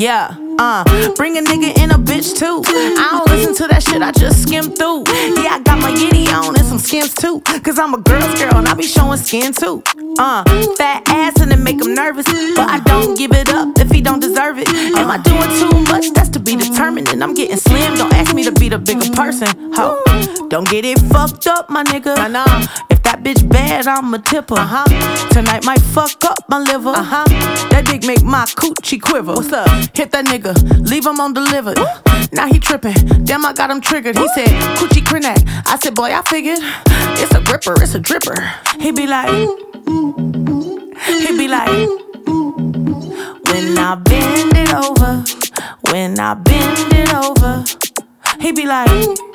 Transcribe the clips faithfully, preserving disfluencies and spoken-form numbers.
Yeah, uh, bring a nigga in a bitch too. I don't listen to that shit, I just skim through. Yeah, I got my yitty on and some skims too. Cause I'm a girl's girl and I be showing skin too. Uh, fat ass and it make him nervous. But I don't give it up if he don't deserve it. Am I doing too much? That's to be determined. And I'm getting slim, don't ask me to be the bigger person. Ho, don't get it fucked up, my nigga. Nah, nah. If that bitch bad, I'm a tipper. Uh-huh. Tonight might fuck up my liver. Uh-huh. That dick make my coochie quiver. What's up? Hit that nigga, leave him on delivered. Now he tripping, damn I got him triggered. He said, coochie crenat. I said, boy, I figured it's a gripper, it's a dripper. He be like, he be like, when I bend it over, when I bend it over. He be like,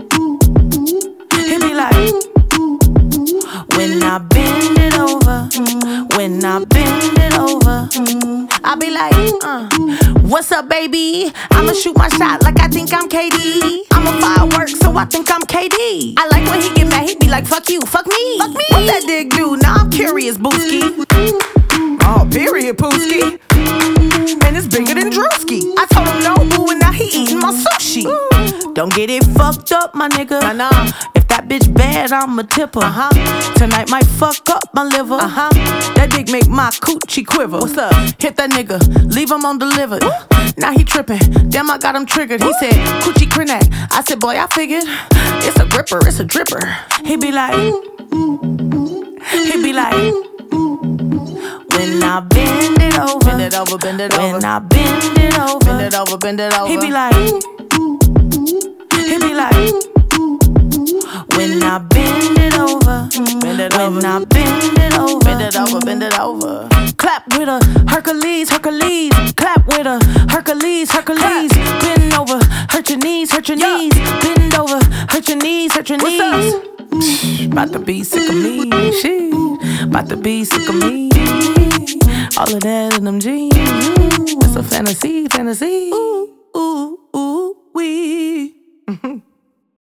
he be like, when I bend it over, when I bend it over. I be like, uh, what's up, baby? I'ma shoot my shot like I think I'm K D. I'm a firework, so I think I'm K D. I like when he get mad, he be like, fuck you, fuck me, fuck me. What that dick do? Now I'm curious, Booski. Oh, period, Pooski. And it's bigger than Drewski. I told him no, boo, and now he eating my sushi. Don't get it fucked up, my nigga. Nah, nah. If that bitch bad, I'm a tipper. Uh-huh. Tonight might fuck up my liver. Uh-huh. That dick make my coochie quiver. What's up? Hit that nigga, leave him on delivered. Now he tripping, damn I got him triggered. He said, coochie crenat. I said, boy, I figured it's a gripper, it's a dripper. He be like, he be like, when I bend it over, bend it over, bend it over. When I bend it over, bend it over, bend it over. He be like, he be like, when I bend it over, bend it over. When I bend it over, bend it over, bend it over. Clap with a Hercules, Hercules. Clap with a Hercules, Hercules. Bend over, hurt your knees, hurt your knees. Bend over, hurt your knees, hurt your knees. About to be sick of me, shit. About to be sick of me. All of that in them jeans. Ooh, it's a fantasy, fantasy. Ooh, ooh, ooh, wee.